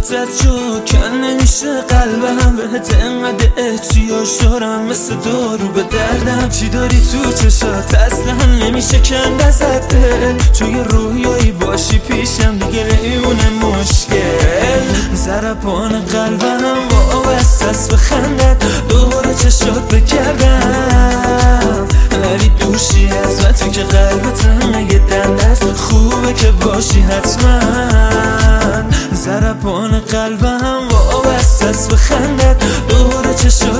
زد جو کن نمیشه قلبم بهت انقدر احتیاج دارم مثل دارو به دردم چی داری تو چشات اصلا نمیشه کند ازت توی رویایی باشی پیشم دیگه نمیمونه مشکل ضربان قلبم وابسته است به خندت دور چشات بگردم ولی دوشی از وقتی که قلبتم یه دنده است خوبه که باشی حتما ضربان قلبم وابسته است به خندت دور چشات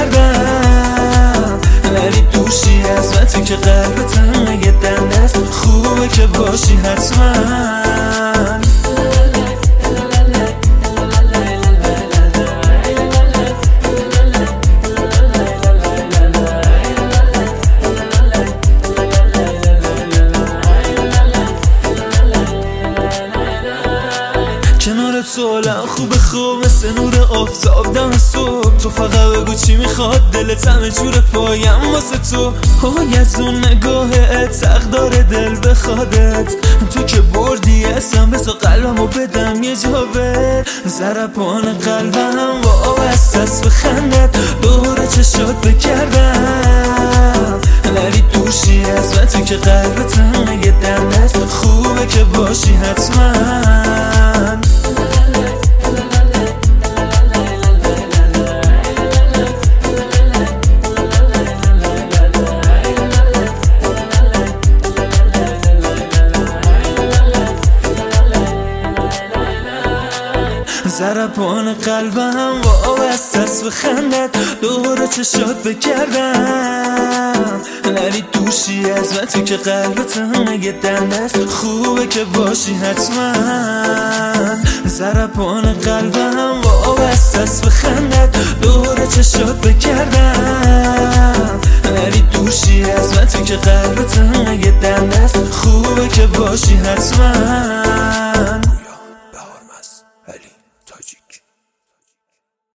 بگردم ولی دوشی از وقتی که قلبتم یه دنده است خوبه که باشی حتما کنار تو حالم خوب مثل نور آفتاب دم صبح تو فقط بگو چی میخواد دلت همه جور پایم واسه تو های از اون نگاهت حق داره دل بخوادت تو که بردی اسم بذار قلبمو بدم یه جا بر ضربان قلبم وابسته است به خندت دور چشات بگردم ولی دوشی از وقتی که قلبتم یه دنده است خوبه که باشی حتما ضربان قلبم وابسته است به خندت دور چشات بگردم ولی دوشی از وقتی که قلبتم یه دنده است خوبه که باشی حتما ضربان قلبم وابسته است به خندت دور چشات بگردم ولی دوشی از وقتی که قلبتم یه دنده است خوبه که باشی حتما